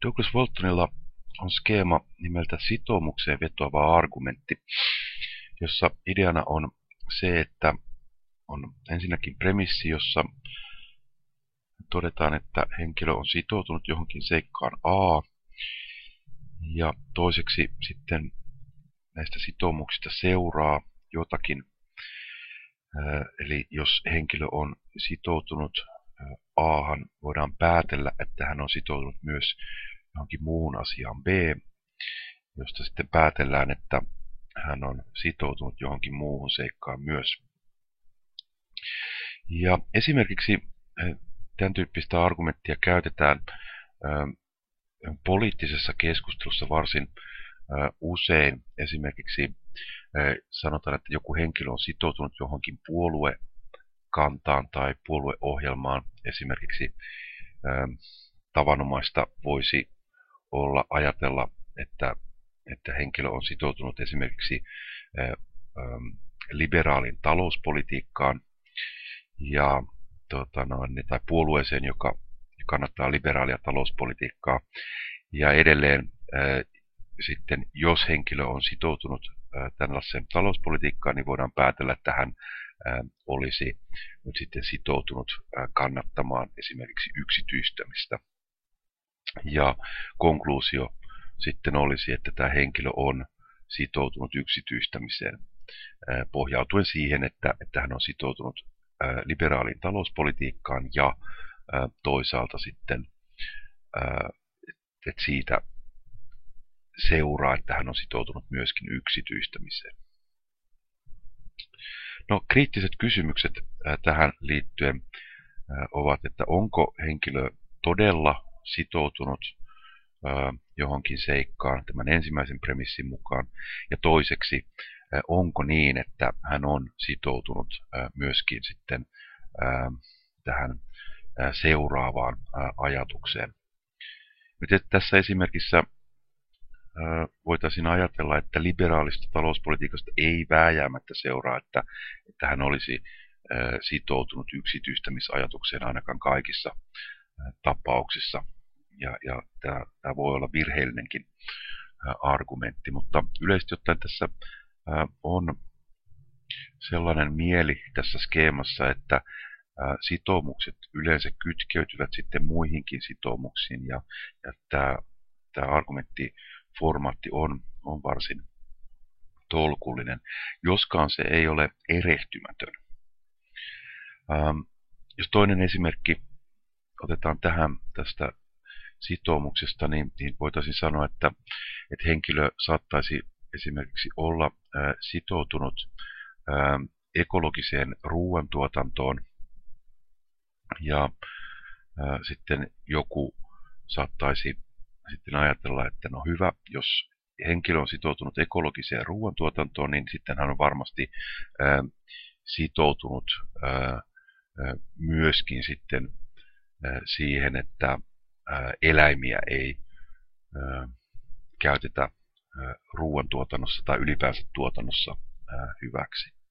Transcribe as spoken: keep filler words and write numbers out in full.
Douglas Waltonilla on skeema nimeltä sitoumukseen vetoava argumentti, jossa ideana on se, että on ensinnäkin premissi, jossa todetaan, että henkilö on sitoutunut johonkin seikkaan A, ja toiseksi sitten näistä sitoumuksista seuraa jotakin. Eli jos henkilö on sitoutunut Ahan, voidaan päätellä, että hän on sitoutunut myös johonkin muuhun asiaan B, josta sitten päätellään, että hän on sitoutunut johonkin muuhun seikkaan myös. Ja esimerkiksi tämän tyyppistä argumenttia käytetään poliittisessa keskustelussa varsin usein. Esimerkiksi sanotaan, että joku henkilö on sitoutunut johonkin puoluekantaan tai puolueohjelmaan. Esimerkiksi tavanomaista voisi olla ajatella, että, että henkilö on sitoutunut esimerkiksi liberaalin talouspolitiikkaan ja tota noin, tai puolueeseen, joka kannattaa liberaalia talouspolitiikkaa. Ja edelleen ää, sitten, jos henkilö on sitoutunut ää, tällaiseen talouspolitiikkaan, niin voidaan päätellä, että hän ää, olisi nyt sitten sitoutunut ää, kannattamaan esimerkiksi yksityistämistä. Ja konkluusio sitten olisi, että tämä henkilö on sitoutunut yksityistämiseen ää, pohjautuen siihen, että, että hän on sitoutunut ää, liberaaliin talouspolitiikkaan ja ää, toisaalta sitten ää, että siitä seuraa, että hän on sitoutunut myöskin yksityistämiseen. No, kriittiset kysymykset tähän liittyen ovat, että onko henkilö todella sitoutunut johonkin seikkaan tämän ensimmäisen premissin mukaan, ja toiseksi, onko niin, että hän on sitoutunut myöskin sitten tähän seuraavaan ajatukseen. Nyt tässä esimerkissä voitaisiin ajatella, että liberaalista talouspolitiikasta ei vääjäämättä seuraa, että, että hän olisi sitoutunut yksityistämisajatukseen ainakaan kaikissa tapauksissa. Ja, ja tämä, tämä voi olla virheellinenkin argumentti, mutta yleisesti ottaen tässä on sellainen mieli tässä skeemassa, että sitoumukset yleensä kytkeytyvät sitten muihinkin sitoumuksiin, ja, ja tämä, tämä argumenttiformaatti on, on varsin tolkullinen, joskaan se ei ole erehtymätön. Ähm, jos toinen esimerkki otetaan tähän tästä sitoumuksesta, niin, niin voitaisiin sanoa, että, että henkilö saattaisi esimerkiksi olla äh, sitoutunut äh, ekologiseen ruoantuotantoon, ja ää, sitten joku saattaisi sitten ajatella, että no hyvä, jos henkilö on sitoutunut ekologiseen ruoantuotantoon, niin sitten hän on varmasti ää, sitoutunut ää, ää, myöskin sitten ää, siihen, että ää, eläimiä ei ää, käytetä ää, ruoantuotannossa tai ylipäänsä tuotannossa ää, hyväksi.